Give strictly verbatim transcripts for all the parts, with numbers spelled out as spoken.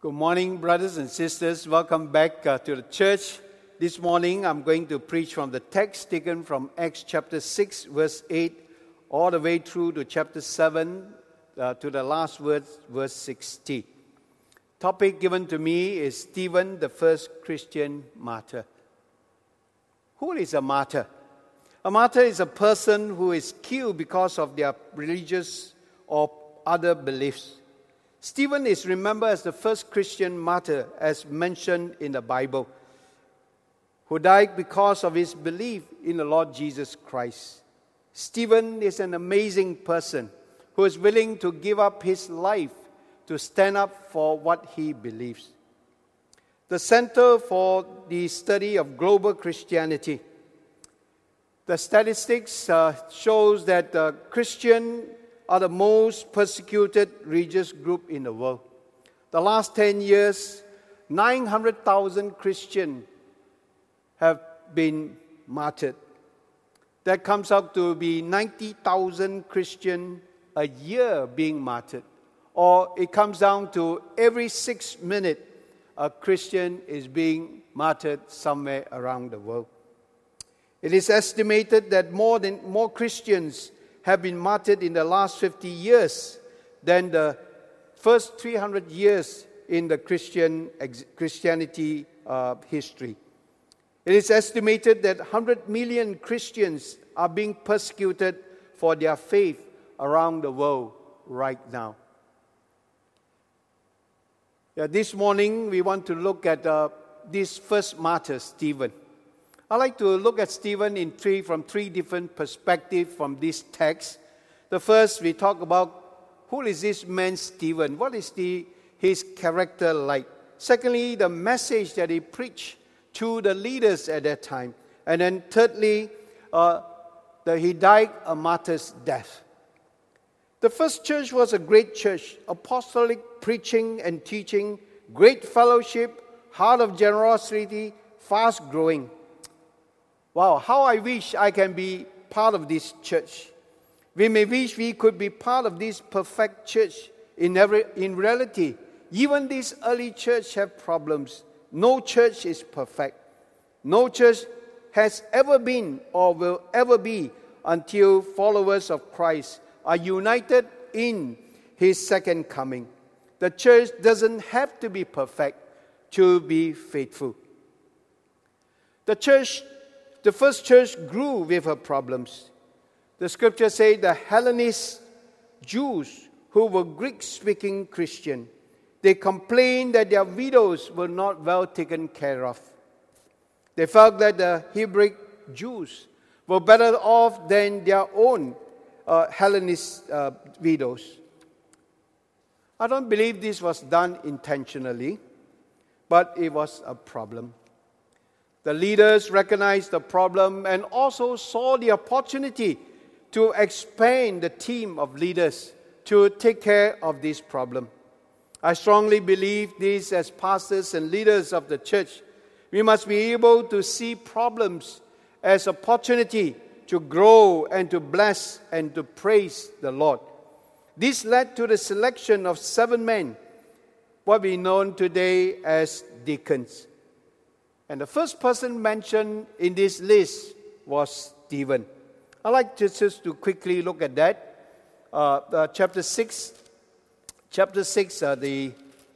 Good morning, brothers and sisters. Welcome back uh, to the church. This morning, I'm going to preach from the text taken from Acts chapter six, verse eight, all the way through to chapter seven, uh, to the last verse, verse sixty. Topic given to me is Stephen, the first Christian martyr. Who is a martyr? A martyr is a person who is killed because of their religious or other beliefs. Stephen is remembered as the first Christian martyr, as mentioned in the Bible, who died because of his belief in the Lord Jesus Christ. Stephen is an amazing person who is willing to give up his life to stand up for what he believes. The Center for the Study of Global Christianity. The statistics uh, shows that uh, Christian are the most persecuted religious group in the world. The last ten years, nine hundred thousand Christians have been martyred. That comes out to be ninety thousand Christians a year being martyred. Or it comes down to every six minutes, a Christian is being martyred somewhere around the world. It is estimated that more than more Christians have been martyred in the last fifty years than the first three hundred years in the Christian Christianity uh, history. It is estimated that one hundred million Christians are being persecuted for their faith around the world right now. Yeah, this morning we want to look at uh, this first martyr, Stephen. I like to look at Stephen in three from three different perspectives from this text. The first, we talk about who is this man Stephen? What is the, his character like? Secondly, the message that he preached to the leaders at that time. And then thirdly, uh, that he died a martyr's death. The first church was a great church, apostolic preaching and teaching, great fellowship, heart of generosity, fast growing. Wow, how I wish I can be part of this church. We may wish we could be part of this perfect church. In, every, in reality, even this early church have problems. No church is perfect. No church has ever been or will ever be until followers of Christ are united in His second coming. The church doesn't have to be perfect to be faithful. The church The first church grew with her problems. The scripture says the Hellenist Jews who were Greek-speaking Christian, they complained that their widows were not well taken care of. They felt that the Hebrew Jews were better off than their own uh, Hellenist uh, widows. I don't believe this was done intentionally, but it was a problem. The leaders recognized the problem and also saw the opportunity to expand the team of leaders to take care of this problem. I strongly believe this as pastors and leaders of the church. We must be able to see problems as opportunity to grow and to bless and to praise the Lord. This led to the selection of seven men, what we know today as deacons. And the first person mentioned in this list was Stephen. I'd like to just to quickly look at that. Uh, uh, chapter six, chapter six, uh, the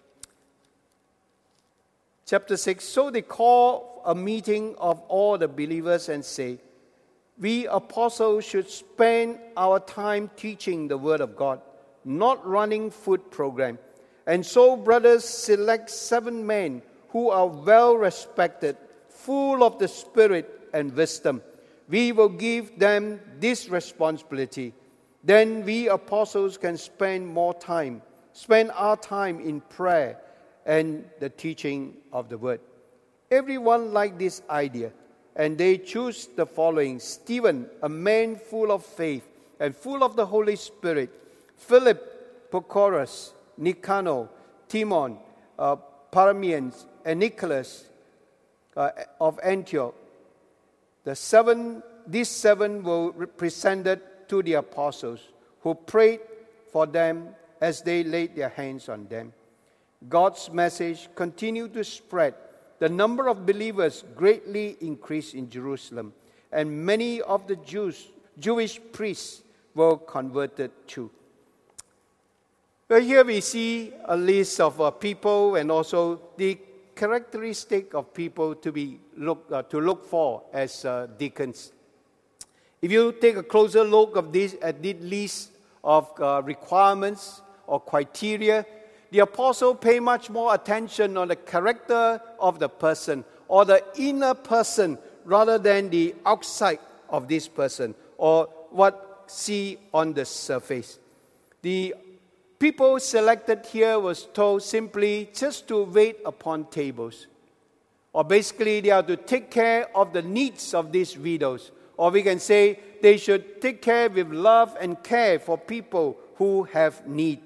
chapter six. So they call a meeting of all the believers and say, "We apostles should spend our time teaching the word of God, not running food program. And so, brothers, select seven men who are well respected, full of the Spirit and wisdom. We will give them this responsibility. Then we apostles can spend more time, spend our time in prayer and the teaching of the word." Everyone liked this idea, and they choose the following: Stephen, a man full of faith and full of the Holy Spirit; Philip, Prochorus, Nicanor, Timon, uh, Parmenas, and Nicholas uh, of Antioch. The seven, these seven were presented to the apostles, who prayed for them as they laid their hands on them. God's message continued to spread, the number of believers greatly increased in Jerusalem, and many of the Jews, Jewish priests were converted too. Well, here we see a list of uh, people and also the characteristic of people to be look uh, to look for as uh, deacons. If you take a closer look of this at this list of uh, requirements or criteria, the apostle pay much more attention on the character of the person or the inner person rather than the outside of this person or what see on the surface. The people selected here was told simply just to wait upon tables. Or basically they are to take care of the needs of these widows. Or we can say they should take care with love and care for people who have need.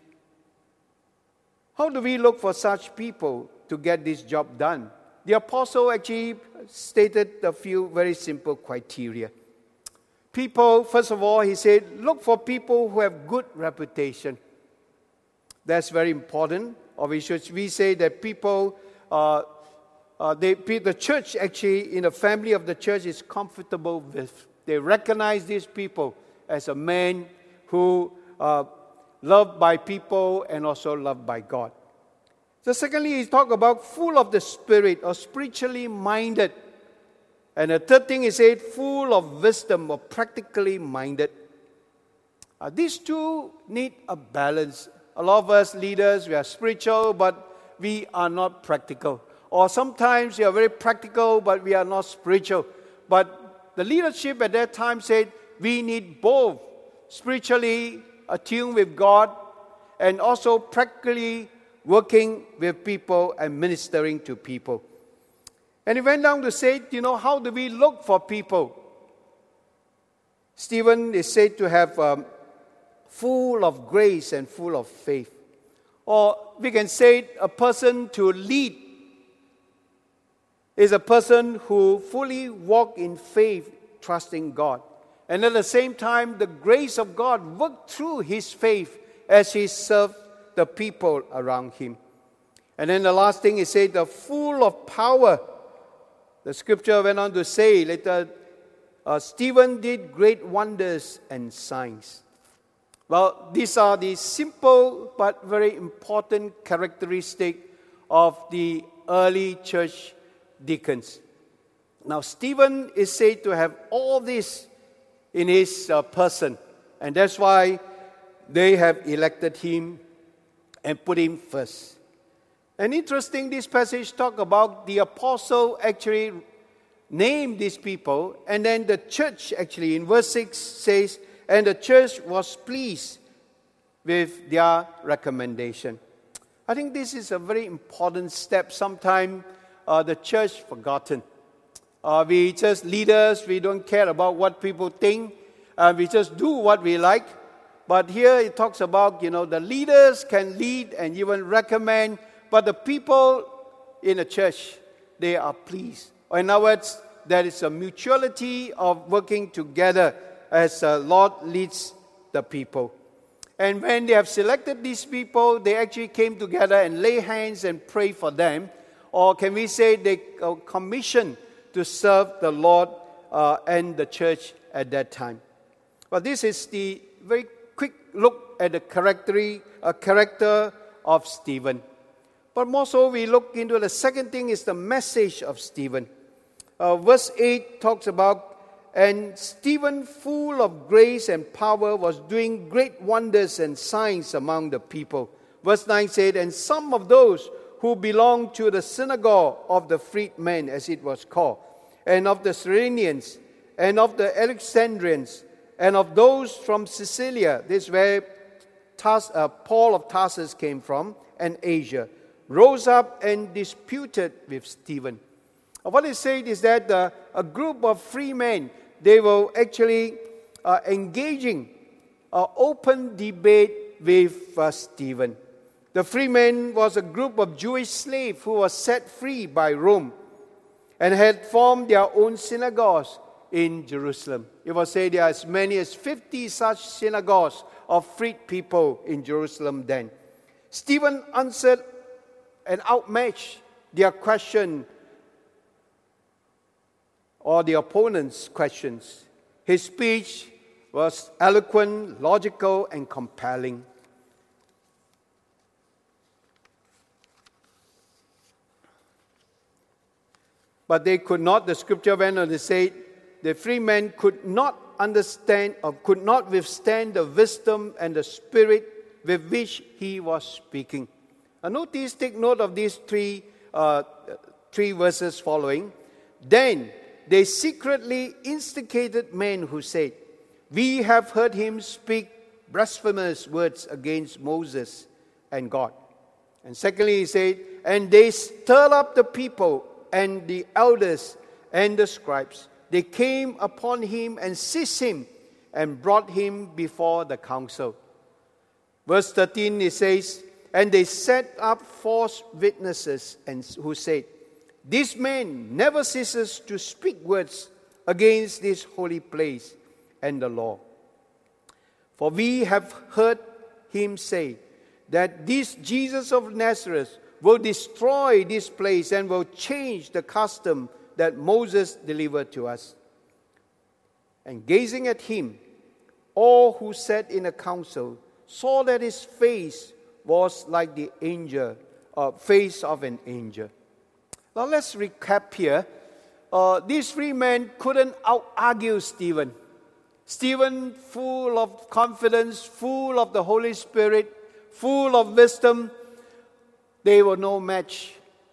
How do we look for such people to get this job done? The apostle actually stated a few very simple criteria. People, first of all, he said, look for people who have good reputation. That's very important. Or we should we say that people, uh, uh, they, the church actually, in the family of the church is comfortable with. They recognize these people as a man who uh, loved by people and also loved by God. So secondly, he talked about full of the Spirit or spiritually minded. And the third thing he said, full of wisdom or practically minded. Uh, these two need a balance. A lot of us leaders, we are spiritual, but we are not practical. Or sometimes we are very practical, but we are not spiritual. But the leadership at that time said, we need both spiritually attuned with God and also practically working with people and ministering to people. And he went down to say, you know, how do we look for people? Stephen is said to have um, full of grace and full of faith. Or we can say a person to lead is a person who fully walks in faith, trusting God. And at the same time, the grace of God worked through his faith as he served the people around him. And then the last thing he said, the full of power. The scripture went on to say later, uh, Stephen did great wonders and signs. Well, these are the simple but very important characteristics of the early church deacons. Now, Stephen is said to have all this in his uh, person, and that's why they have elected him and put him first. And interesting, this passage talk about the apostle actually named these people, and then the church actually in verse six says, and the church was pleased with their recommendation. I think this is a very important step. Sometimes uh, the church forgotten. Uh, we just leaders, we don't care about what people think. Uh, we just do what we like. But here it talks about, you know, the leaders can lead and even recommend, but the people in the church, they are pleased. In other words, there is a mutuality of working together as the Lord leads the people. And when they have selected these people, they actually came together and lay hands and pray for them. Or can we say they are commissioned to serve the Lord uh, and the church at that time. But this is the very quick look at the character, uh, character of Stephen. But more so, we look into the second thing is the message of Stephen. Uh, verse eight talks about, and Stephen, full of grace and power, was doing great wonders and signs among the people. Verse nine said, and some of those who belonged to the synagogue of the freedmen, as it was called, and of the Cyrenians, and of the Alexandrians, and of those from Sicilia, this is where Tars, uh, Paul of Tarsus came from, and Asia, rose up and disputed with Stephen. Uh, what is said is that uh, a group of free men, they were actually uh, engaging uh, open debate with uh, Stephen. The freemen was a group of Jewish slaves who were set free by Rome and had formed their own synagogues in Jerusalem. It was said there are as many as fifty such synagogues of freed people in Jerusalem then. Stephen answered and outmatch their question or the opponent's questions. His speech was eloquent, logical, and compelling. But they could not, the scripture went on to say, the three men could not understand or could not withstand the wisdom and the spirit with which he was speaking. Now notice, take note of these three, uh, three verses following. Then they secretly instigated men who said, we have heard him speak blasphemous words against Moses and God. And secondly, he said, and they stirred up the people and the elders and the scribes. They came upon him and seized him and brought him before the council. Verse thirteen, it says, and they set up false witnesses and who said, this man never ceases to speak words against this holy place and the law. For we have heard him say that this Jesus of Nazareth will destroy this place and will change the custom that Moses delivered to us. And gazing at him, all who sat in the council saw that his face was like the angel, uh, face of an angel. Now let's recap here. Uh, these three men couldn't out-argue Stephen. Stephen, full of confidence, full of the Holy Spirit, full of wisdom, they were no match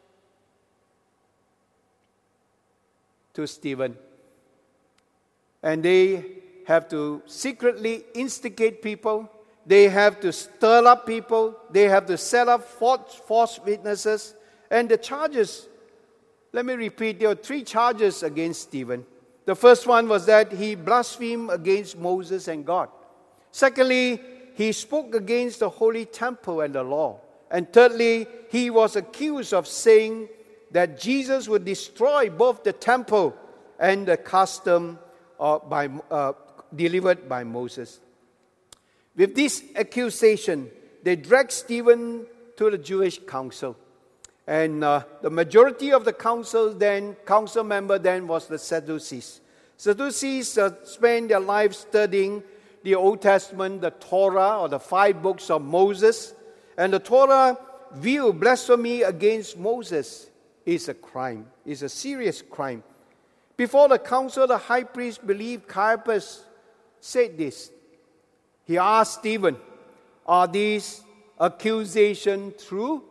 to Stephen. And they have to secretly instigate people. They have to stir up people. They have to set up false, false witnesses. And the charges, let me repeat, there are three charges against Stephen. The first one was that he blasphemed against Moses and God. Secondly, he spoke against the holy temple and the law. And thirdly, he was accused of saying that Jesus would destroy both the temple and the custom uh, by, uh, delivered by Moses. With this accusation, they dragged Stephen to the Jewish council. And uh, the majority of the council then, council member then was the Sadducees. Sadducees uh, spent their lives studying the Old Testament, the Torah, or the five books of Moses. And the Torah view blasphemy against Moses is a crime, is a serious crime. Before the council, the high priest believed Caiaphas said this. He asked Stephen, are these accusations true?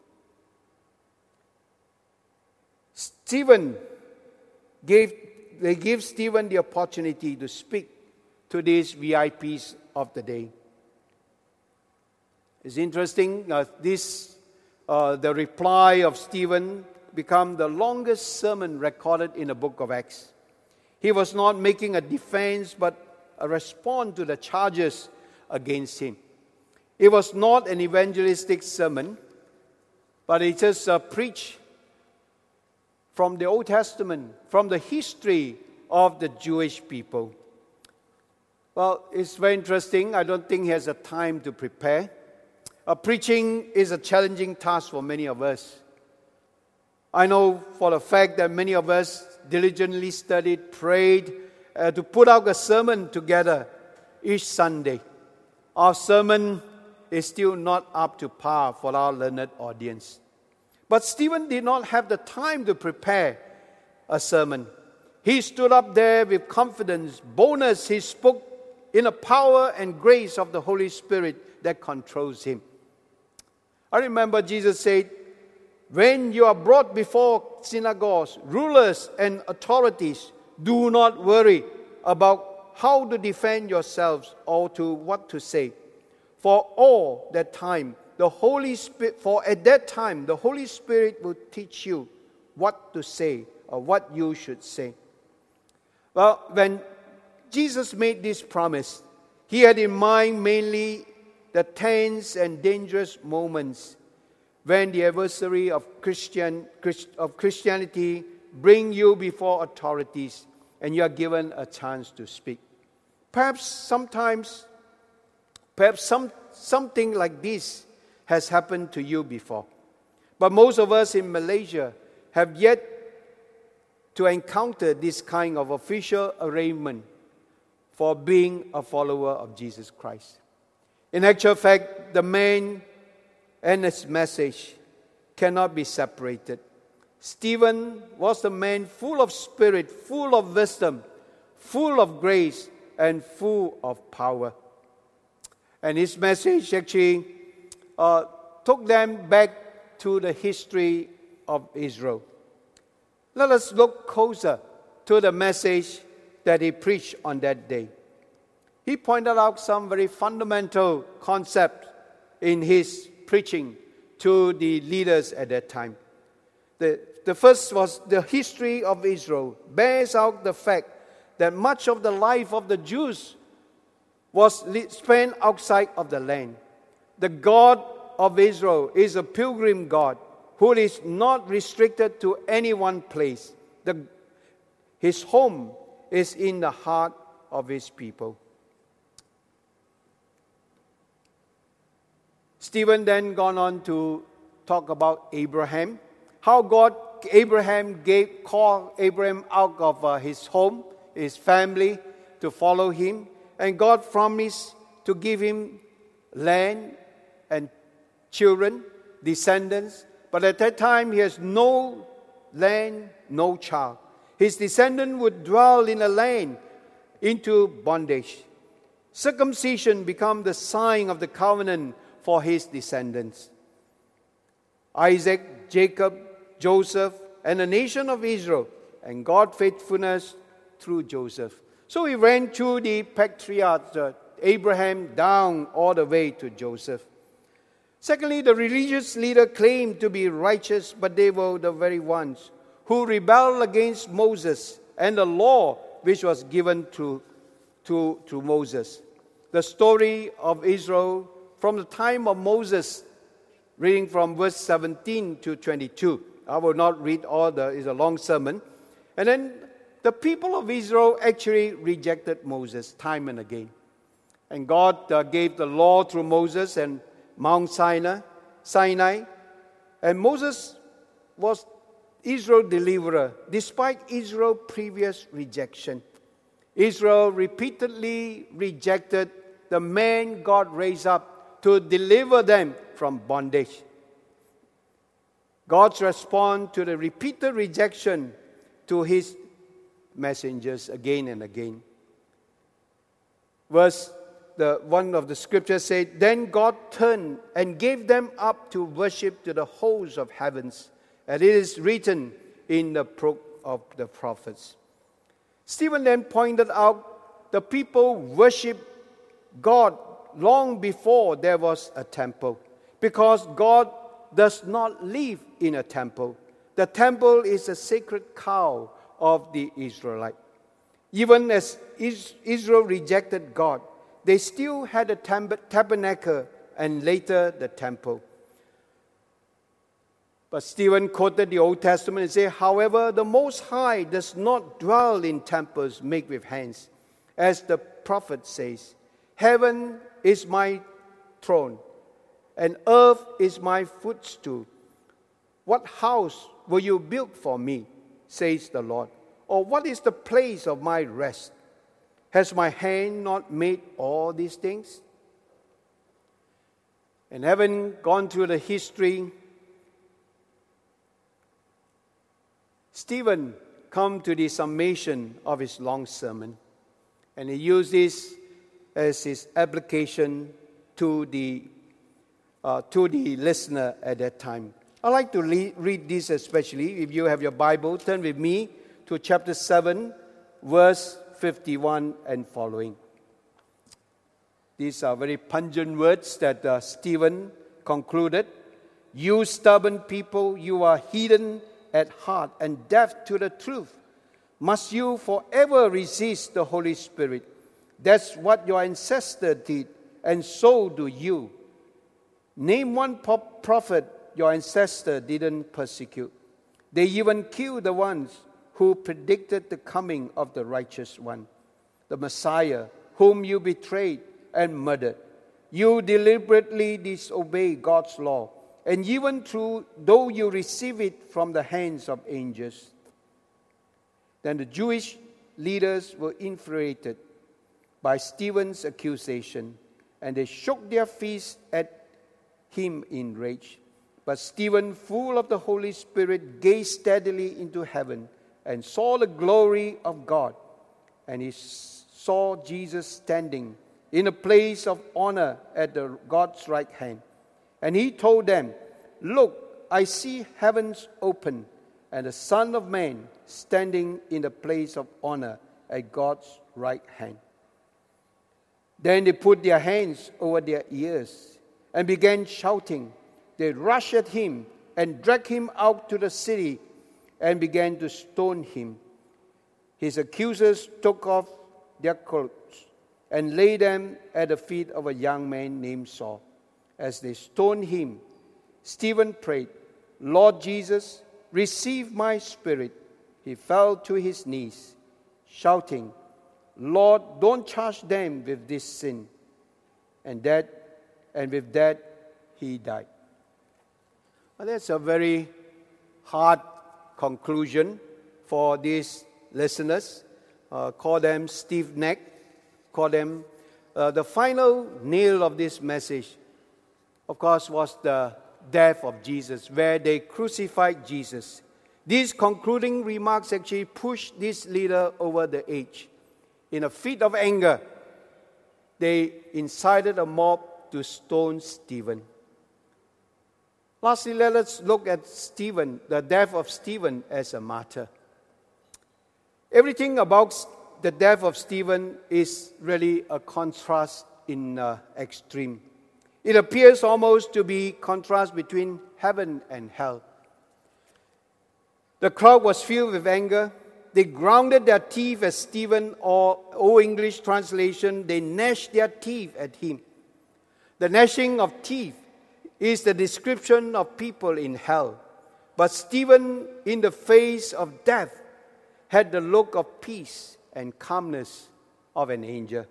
Stephen gave, they gave Stephen the opportunity to speak to these V I Ps of the day. It's interesting, uh, this, uh, the reply of Stephen became the longest sermon recorded in the book of Acts. He was not making a defense, but a response to the charges against him. It was not an evangelistic sermon, but it just uh, preached from the Old Testament, from the history of the Jewish people. Well, it's very interesting. I don't think he has a time to prepare. Uh, preaching is a challenging task for many of us. I know for the fact that many of us diligently studied, prayed uh, to put out a sermon together each Sunday. Our sermon is still not up to par for our learned audience. But Stephen did not have the time to prepare a sermon. He stood up there with confidence, boldness. He spoke in the power and grace of the Holy Spirit that controls him. I remember Jesus said, when you are brought before synagogues, rulers and authorities, do not worry about how to defend yourselves or to what to say. For all that time, the Holy Spirit, for at that time, the Holy Spirit will teach you what to say or what you should say. Well, when Jesus made this promise, he had in mind mainly the tense and dangerous moments when the adversary of Christian of Christianity bring you before authorities and you are given a chance to speak. Perhaps sometimes, perhaps some, something like this has happened to you before. But most of us in Malaysia have yet to encounter this kind of official arrangement for being a follower of Jesus Christ. In actual fact, the man and his message cannot be separated. Stephen was a man full of spirit, full of wisdom, full of grace, and full of power. And his message actually uh, took them back to the history of Israel. Let us look closer to the message that he preached on that day. He pointed out some very fundamental concepts in his preaching to the leaders at that time. The, the first was the history of Israel bears out the fact that much of the life of the Jews was spent outside of the land. The God of Israel is a pilgrim God who is not restricted to any one place. The, his home is in the heart of his people. Stephen then gone on to talk about Abraham, how God, Abraham gave, called Abraham out of uh, his home, his family, to follow him. And God promised to give him land and children, descendants. But at that time, he has no land, no child. His descendant would dwell in a land into bondage. Circumcision became the sign of the covenant for his descendants. Isaac, Jacob, Joseph, and the nation of Israel, and God's faithfulness through Joseph. So he ran through the patriarchs, uh, Abraham, down all the way to Joseph. Secondly, the religious leader claimed to be righteous, but they were the very ones who rebelled against Moses and the law which was given to, to, to Moses. The story of Israel from the time of Moses, reading from verse seventeen to twenty-two. I will not read all the, it's a long sermon. And then the people of Israel actually rejected Moses time and again. And God uh, gave the law through Moses and Mount Sinai, Sinai. And Moses was Israel's deliverer, despite Israel's previous rejection. Israel repeatedly rejected the man God raised up to deliver them from bondage. God's response to the repeated rejection to his messengers again and again. Verse the one of the scriptures said, "Then God turned and gave them up to worship to the hosts of heavens, and it is written in the book of the prophets." Stephen then pointed out the people worship God long before there was a temple, because God does not live in a temple. The temple is a sacred cow of the Israelite. Even as Israel rejected God, they still had a tabernacle and later the temple. But Stephen quoted the Old Testament and said, "However, the Most High does not dwell in temples made with hands. As the prophet says, 'Heaven is my throne, and earth is my footstool. What house will you build for me, says the Lord? Or what is the place of my rest? Has my hand not made all these things?'" And having gone through the history, Stephen come to the summation of his long sermon, and he used this as his application to the uh, to the listener at that time. I'd like to le- read this especially. If you have your Bible, turn with me to chapter seven, verse fifty-one and following. These are very pungent words that uh, Stephen concluded. "You stubborn people, you are hidden at heart and deaf to the truth. Must you forever resist the Holy Spirit? That's what your ancestors did, and so do you. Name one prophet your ancestor didn't persecute. They even killed the ones who predicted the coming of the righteous one, the Messiah, whom you betrayed and murdered. You deliberately disobey God's law and even through, though you receive it from the hands of angels. Then the Jewish leaders were infuriated by Stephen's accusation, and they shook their fists at him in rage. But Stephen, full of the Holy Spirit, gazed steadily into heaven and saw the glory of God. And he saw Jesus standing in a place of honor at the God's right hand. And he told them, "Look, I see heavens open, and the Son of Man standing in the place of honor at God's right hand." Then they put their hands over their ears and began shouting. They rushed at him and dragged him out to the city and began to stone him. His accusers took off their clothes and laid them at the feet of a young man named Saul. As they stoned him, Stephen prayed, "Lord Jesus, receive my spirit." He fell to his knees, shouting, "Lord, don't charge them with this sin." And that, and with that, he died. Well, that's a very hard conclusion for these listeners. Uh, call them stiff-necked. Call them uh, the final nail of this message, of course, was the death of Jesus, where they crucified Jesus. These concluding remarks actually pushed this leader over the edge. In a fit of anger, they incited a mob to stone Stephen. Lastly, let us look at Stephen, the death of Stephen as a martyr. Everything about the death of Stephen is really a contrast in uh, extreme. It appears almost to be contrast between heaven and hell. The crowd was filled with anger. They grounded their teeth at Stephen, or Old English translation, they gnashed their teeth at him. The gnashing of teeth is the description of people in hell. But Stephen, in the face of death, had the look of peace and calmness of an angel.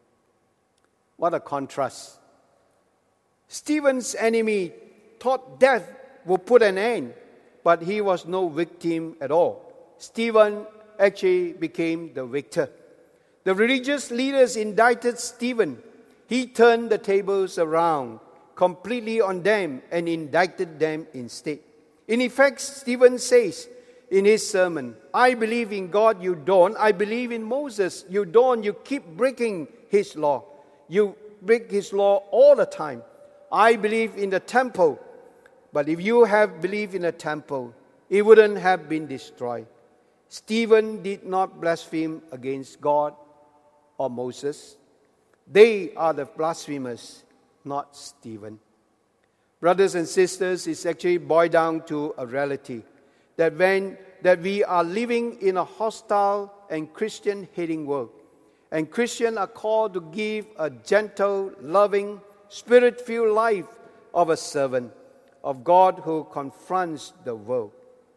What a contrast. Stephen's enemy thought death would put an end, but he was no victim at all. Stephen actually became the victor. The religious leaders indicted Stephen. He turned the tables around completely on them and indicted them instead. In effect, Stephen says in his sermon, "I believe in God, you don't. I believe in Moses, you don't. You keep breaking his law. You break his law all the time. I believe in the temple, but if you have believed in the temple, it wouldn't have been destroyed." Stephen did not blaspheme against God or Moses. They are the blasphemers, not Stephen. Brothers and sisters, it's actually boiled down to a reality that when that we are living in a hostile and Christian-hating world, and Christians are called to give a gentle, loving, Spirit-filled life of a servant of God who confronts the world.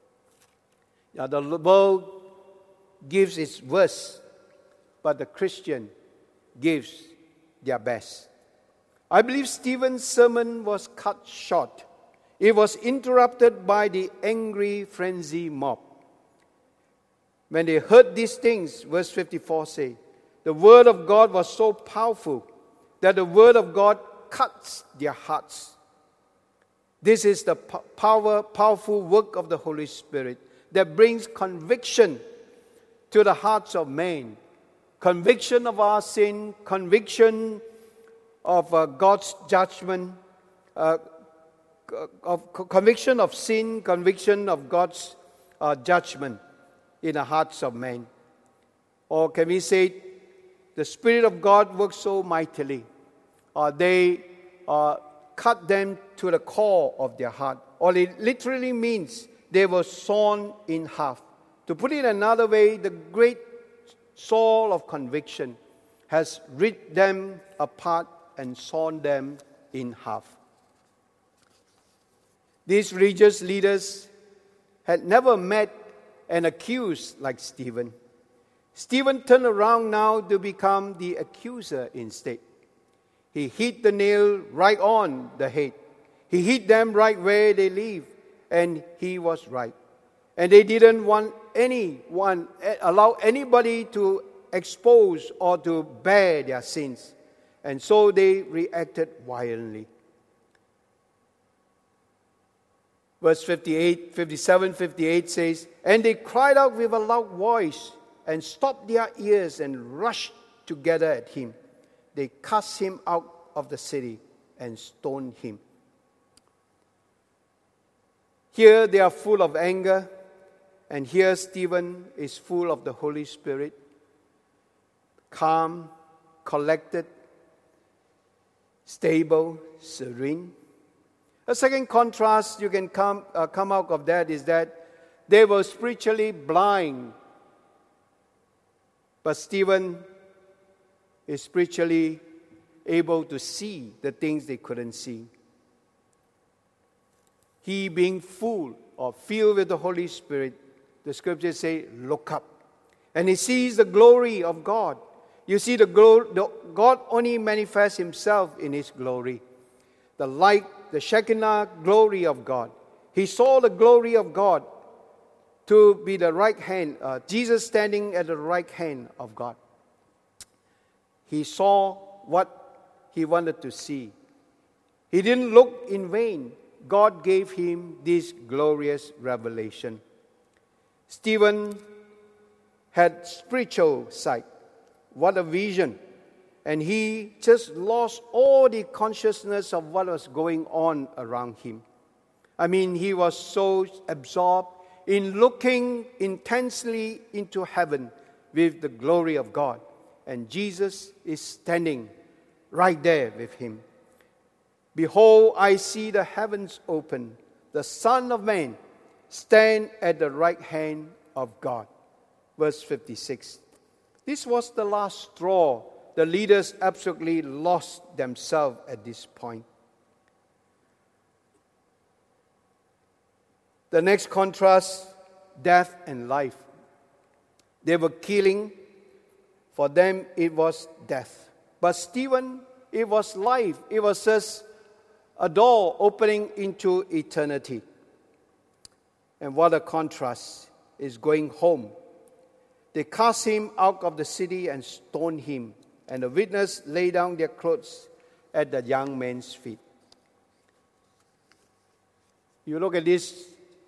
Now, the world gives its worst, but the Christian gives their best. I believe Stephen's sermon was cut short. It was interrupted by the angry, frenzy mob. When they heard these things, verse fifty-four says, the word of God was so powerful that the word of God cuts their hearts. This is the power, powerful work of the Holy Spirit that brings conviction to the hearts of men. Conviction of our sin, conviction of uh, God's judgment, uh, of conviction of sin, conviction of God's uh, judgment in the hearts of men. Or can we say, the Spirit of God works so mightily, or uh, they uh, cut them to the core of their heart. Or it literally means they were sawn in half. To put it another way, the great saw of conviction has ripped them apart and sawn them in half. These religious leaders had never met an accused like Stephen. Stephen turned around now to become the accuser instead. He hit the nail right on the head. He hit them right where they live, and he was right. And they didn't want anyone, allow anybody to expose or to bear their sins. And so they reacted violently. Verse fifty-eight, fifty-seven, fifty-eight says, and they cried out with a loud voice and stopped their ears and rushed together at him. They cast him out of the city and stoned him. Here they are full of anger, and here Stephen is full of the Holy Spirit, calm, collected, stable, serene. A second contrast you can come, uh, come out of that is that they were spiritually blind, but Stephen is spiritually able to see the things they couldn't see. He being full or filled with the Holy Spirit, the scriptures say, look up. And he sees the glory of God. You see, the, glo- the God only manifests himself in his glory. The light, the Shekinah glory of God. He saw the glory of God to be the right hand, uh, Jesus standing at the right hand of God. He saw what he wanted to see. He didn't look in vain. God gave him this glorious revelation. Stephen had spiritual sight. What a vision. And he just lost all the consciousness of what was going on around him. I mean, he was so absorbed in looking intensely into heaven with the glory of God. And Jesus is standing right there with him. Behold, I see the heavens open, the Son of Man stand at the right hand of God. Verse fifty-six. This was the last straw. The leaders absolutely lost themselves at this point. The next contrast, death and life. They were killing. For them, it was death. But Stephen, it was life. It was just a door opening into eternity. And what a contrast is going home. They cast him out of the city and stoned him. And the witnesses lay down their clothes at the young man's feet. You look at this,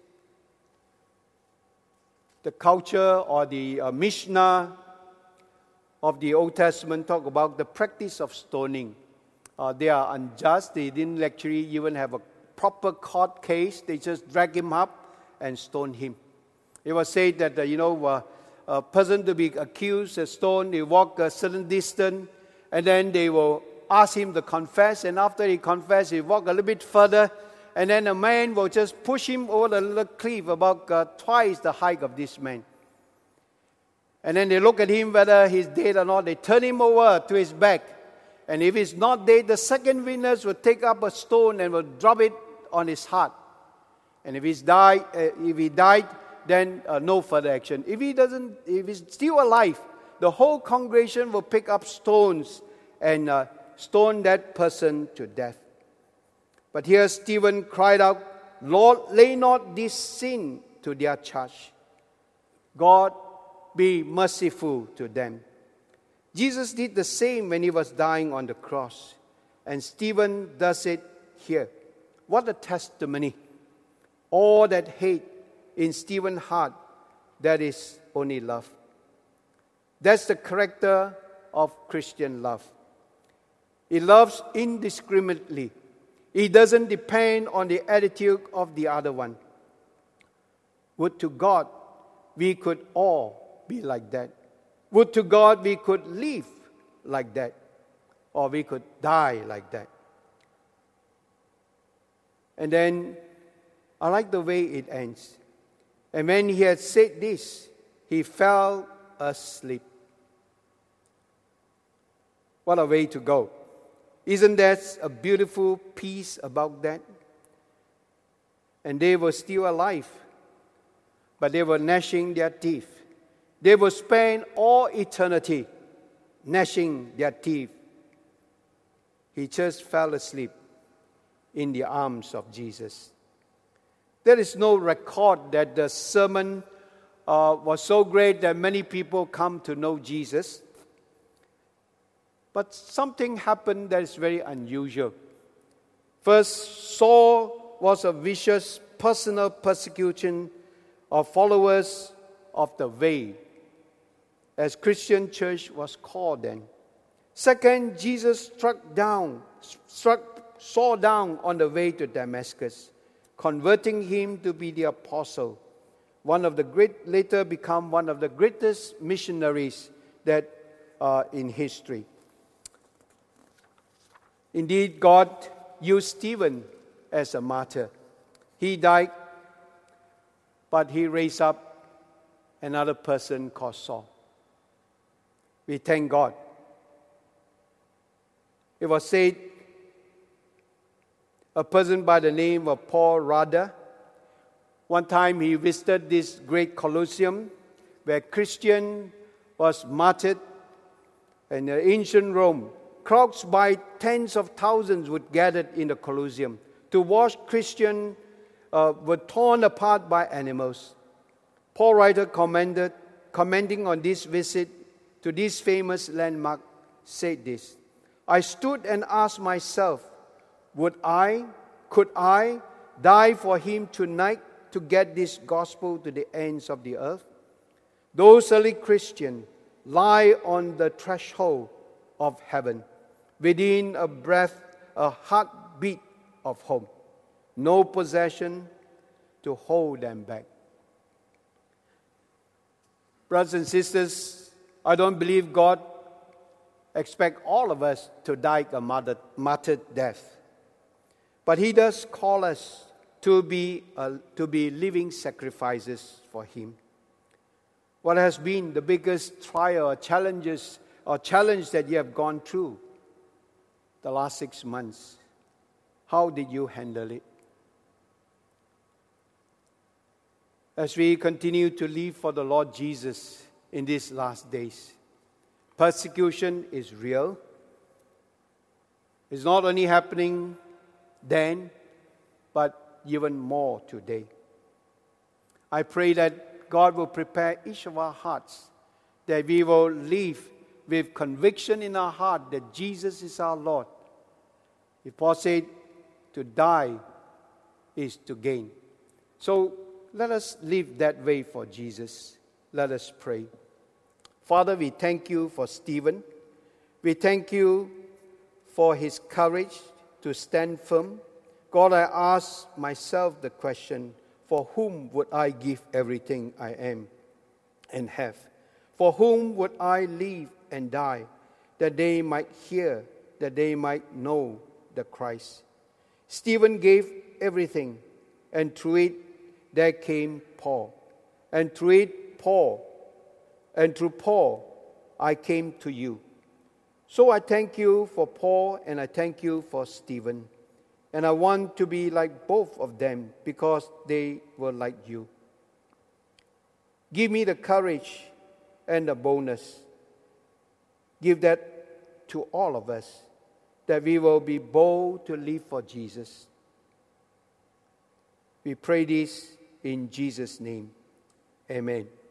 the culture or the uh, Mishnah of the Old Testament talk about the practice of stoning. Uh, they are unjust. They didn't actually even have a proper court case. They just drag him up and stone him. It was said that, uh, you know, uh, a person to be accused, a stone, they walk a certain distance, and then they will ask him to confess, and after he confesses, he walk a little bit further, and then a man will just push him over the little cliff about uh, twice the height of this man. And then they look at him whether he's dead or not. They turn him over to his back. And if he's not dead, the second witness will take up a stone and will drop it on his heart. And if he's died, uh, if he died, then uh, no further action. If he doesn't, if he's still alive, the whole congregation will pick up stones and uh, stone that person to death. But here Stephen cried out, Lord, lay not this sin to their charge. God, be merciful to them. Jesus did the same when he was dying on the cross. And Stephen does it here. What a testimony. All that hate in Stephen's heart, that is only love. That's the character of Christian love. He loves indiscriminately. It doesn't depend on the attitude of the other one. Would to God we could all be like that. Would to God we could live like that, or we could die like that. And then I like the way it ends. And when he had said this, he fell asleep. What a way to go. Isn't that a beautiful piece about that? And they were still alive, but they were gnashing their teeth. They will spend all eternity gnashing their teeth. He just fell asleep. in the arms of Jesus. There is no record that the sermon uh, was so great that many people come to know Jesus. But something happened that is very unusual. First, Saul was a vicious personal persecution of followers of the way, as Christian church was called then. Second, Jesus struck down, struck Saul down on the way to Damascus, converting him to be the apostle, one of the great, later become one of the greatest missionaries that uh, in history. Indeed, God used Stephen as a martyr. He died, but he raised up another person called Saul. We thank God. It was said a person by the name of Paul Rada, one time he visited this great Colosseum where Christian was martyred in the ancient Rome. Crowds by tens of thousands would gather in the Colosseum to watch Christians uh, were torn apart by animals. Paul Rada commented, commenting on this visit to this famous landmark, said this: I stood and asked myself, would I, could I die for him tonight to get this gospel to the ends of the earth? Those early Christians lie on the threshold of heaven, within a breath, a heartbeat of home. No possession to hold them back. Brothers and sisters, I don't believe God expects all of us to die a martyred death. But He does call us to be, uh, to be living sacrifices for Him. What has been the biggest trial or challenges or challenge that you have gone through the last six months? How did you handle it? As we continue to live for the Lord Jesus in these last days, persecution is real. It's not only happening then, but even more today. I pray that God will prepare each of our hearts, that we will live with conviction in our heart that Jesus is our Lord. If Paul said, to die is to gain. So let us live that way for Jesus. Let us pray. Father, we thank you for Stephen. We thank you for his courage to stand firm. God, I ask myself the question, for whom would I give everything I am and have? For whom would I live and die, that they might hear, that they might know the Christ? Stephen gave everything, and through it there came Paul. And through it, Paul, and through Paul, I came to you. So I thank you for Paul, and I thank you for Stephen. And I want to be like both of them because they were like you. Give me the courage and the boldness. Give that to all of us, that we will be bold to live for Jesus. We pray this in Jesus' name. Amen.